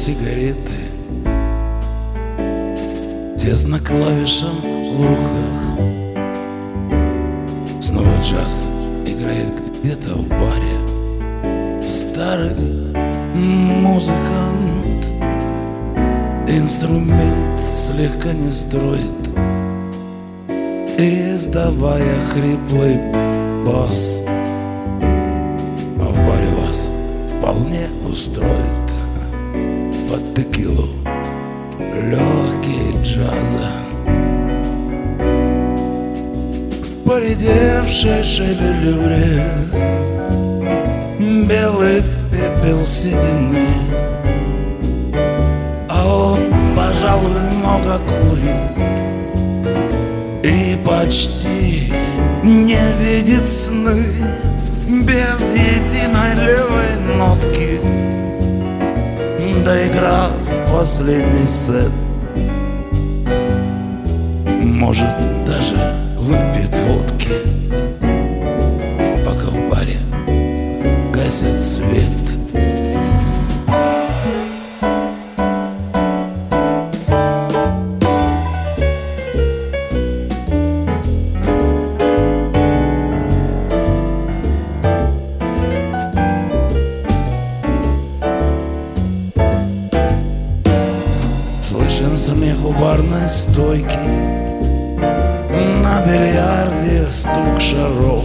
сигареты, тесно клавишам в руках. Снова джаз играет где-то в баре. Старый музыкант инструмент слегка не строит, издавая хриплый бас. А в баре вас вполне устроит под текилу легкий джаза. В поредевшей шевелюре белый пепел седины, а он, пожалуй, много курит и почти не видит сны. Без единой левой нотки, доиграв последний сет, может, даже выпьет водки, пока в баре гасит свет. Слышен смех у барной стойки, на бильярде стук шаров,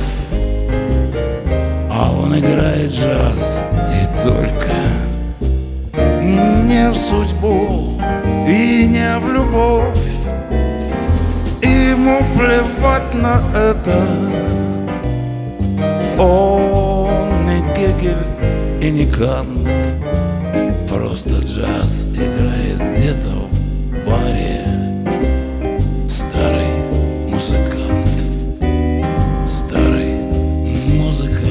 а он играет джаз и только. Не в судьбу и не в любовь, ему плевать на это. Он не Гегель и не Кант, просто джаз играет где-то в баре. Старый музыкант, старый музыкант.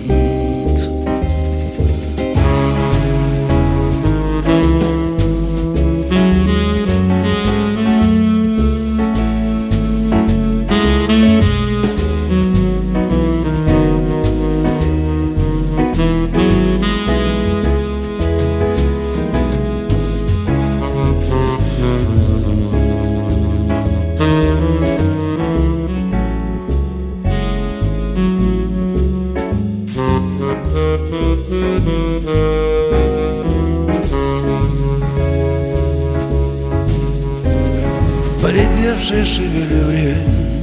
Поредевшей шевелюре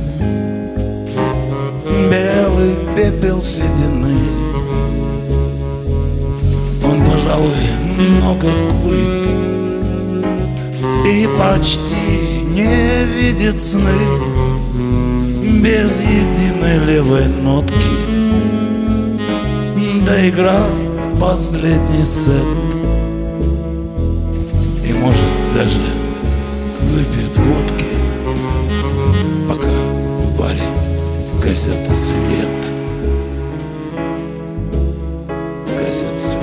белый пепел седины, он, пожалуй, много курит и почти не видит сны. Без единой левой нотки, доиграв последний сет, и, может, даже выпьет водки, пока в баре гасят свет. Гасят свет.